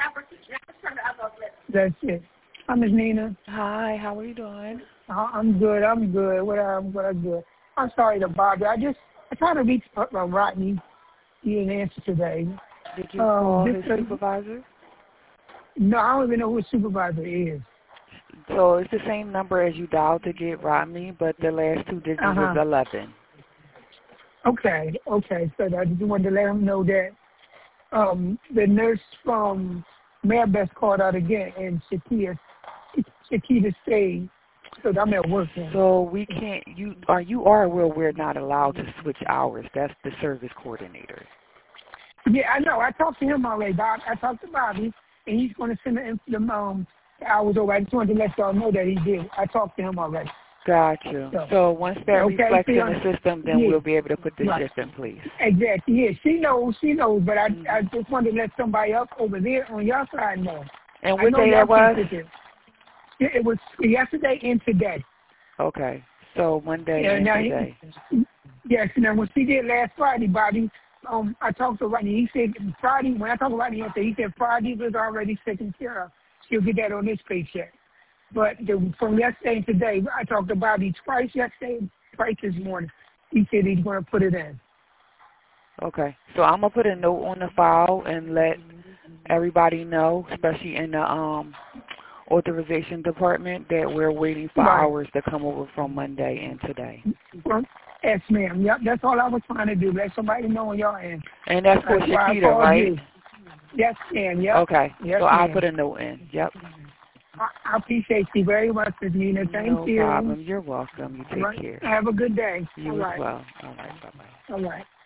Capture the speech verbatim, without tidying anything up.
That's it. Hi, Miss Nina. Hi, how are you doing? Uh, I'm good. I'm good. What I'm what I'm good. I'm sorry to bother. I just I tried to reach uh, Rodney. He didn't answer today. Did you um, call this, his uh, supervisor? No, I don't even know who his supervisor is. So it's the same number as you dialed to get Rodney, but the last two digits Uh-huh. is eleven. Okay, okay. So I just wanted to let him know that um, the nurse from Maribest called out again, and Shakita, Shakita stayed, so I'm at work now. So we can't. You are you are aware we're not allowed to switch hours. That's the service coordinator. Yeah, I know. I talked to him already, Bob. I talked to Bobby, and he's going to send the, the um the hours over. I just wanted to let y'all know that he did. I talked to him already. Gotcha. So, So once that okay, reflects see, in the system, then yeah, we'll be able to put the right. shift in place. Exactly. Yeah, she knows. She knows. But I, Mm-hmm. I just wanted to let somebody else over there on your side know. And I what know day y'all that was? can't sit there. It was yesterday and today. Okay. So Monday Yeah, and now today. He, yes. Now what she did last Friday, Bobby. Um, I talked to Rodney. He said Friday. When I talked to Rodney yesterday, he said Friday was already taken care of. She'll get that on this paycheck. But the, from yesterday and today, I talked to Bobby twice yesterday, twice this morning. He said he's going to put it in. Okay. So I'm gonna put a note on the file and let everybody know, especially in the um authorization department, that we're waiting for Right. hours to come over from Monday and today. Well, yes, ma'am. Yep, that's all I was trying to do. Let somebody know on your end. And that's for That's why I Shakita, called right? you. Yes, ma'am. Yep. Okay. Yes, So I'll ma'am. put a note in. Yep. I, I appreciate you very much, Miz Nina. Thank No you. problem. You're welcome. You All take right. care. Have a good day. You All as right. well. All right. Bye-bye. All right.